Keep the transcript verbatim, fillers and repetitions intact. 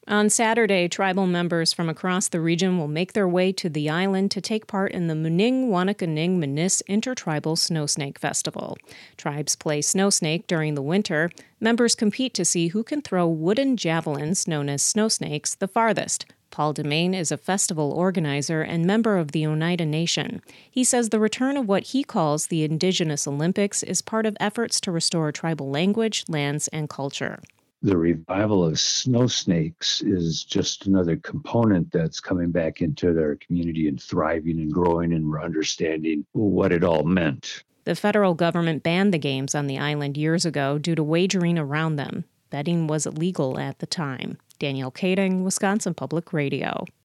On Saturday, tribal members from across the region will make their way to the island to take part in the Muning Wanakaning Manis Intertribal Snow Snake Festival. Tribes play snow snake during the winter. Members compete to see who can throw wooden javelins, known as snow snakes, the farthest. Paul Demain is a festival organizer and member of the Oneida Nation. He says the return of what he calls the Indigenous Olympics is part of efforts to restore tribal language, lands, and culture. The revival of snow snakes is just another component that's coming back into their community and thriving and growing, and we're understanding what it all meant. The federal government banned the games on the island years ago due to wagering around them. Betting was illegal at the time. Danielle Kading, Wisconsin Public Radio.